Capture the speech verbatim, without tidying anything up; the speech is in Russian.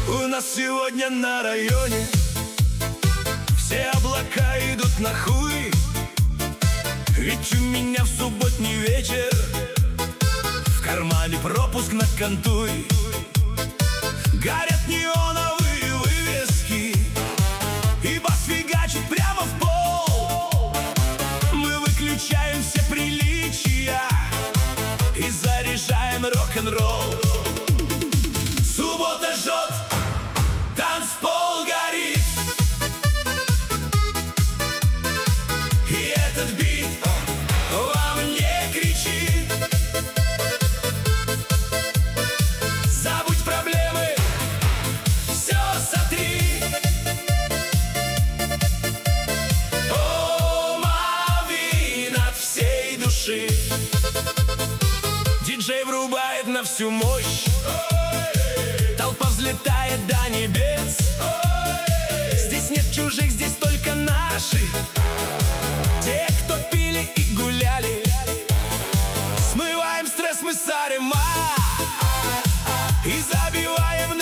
У нас сегодня на районе все облака идут на хуй. Ведь у меня в субботний вечер в кармане пропуск на Кантуй. Горят неоновые вывески, и бас фигачит прямо в пол. Мы выключаем все приличия и заряжаем рок-н-ролл. Суббота жжет, танцпол горит, и этот бит во мне кричит: забудь проблемы, все сотри. Помови от всей души. Диджей врубает на всю мощь, толпа взлетает до небес. Здесь нет чужих, здесь только наши, те, кто пили и гуляли. Смываем стресс мы с Арема и забиваем